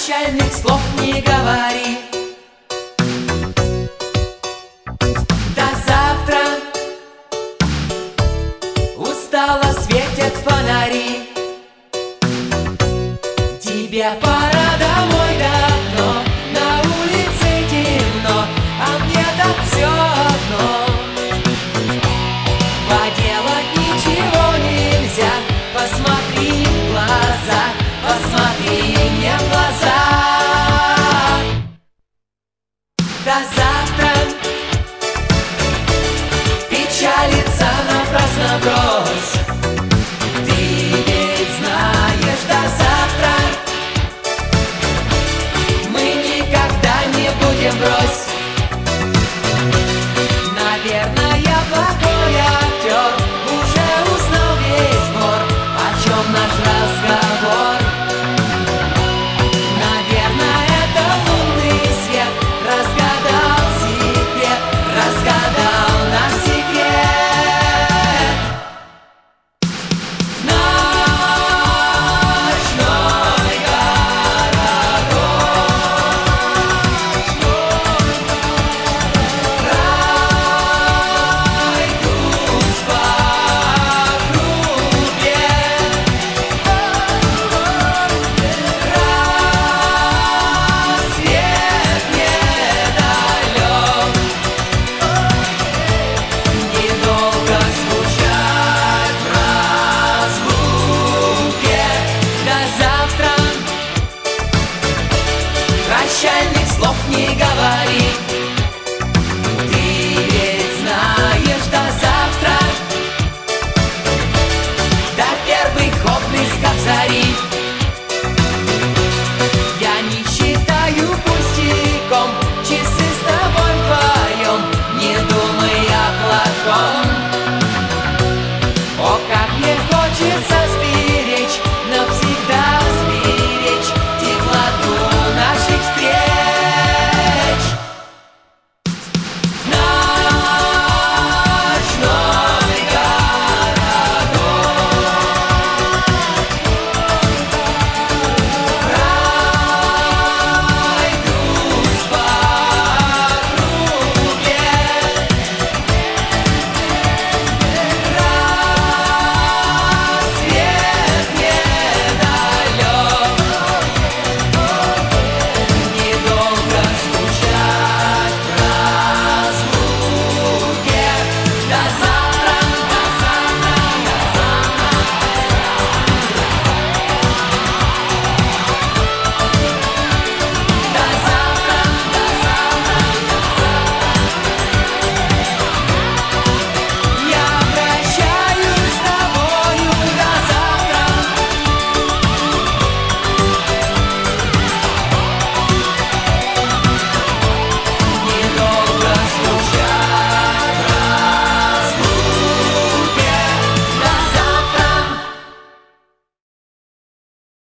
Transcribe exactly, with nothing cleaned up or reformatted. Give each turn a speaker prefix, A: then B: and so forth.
A: Прощальных слов не говори. До завтра. Устало светят фонари. Тебе пора домой давно. На улице темно, а мне так все одно. Поделать ничего нельзя. Посмотри в глаза, посмотри мне в глаза. До завтра. Печалиться напрасно брось. Ты ведь знаешь, до завтра мы никогда не будем врозь. Наверное, пока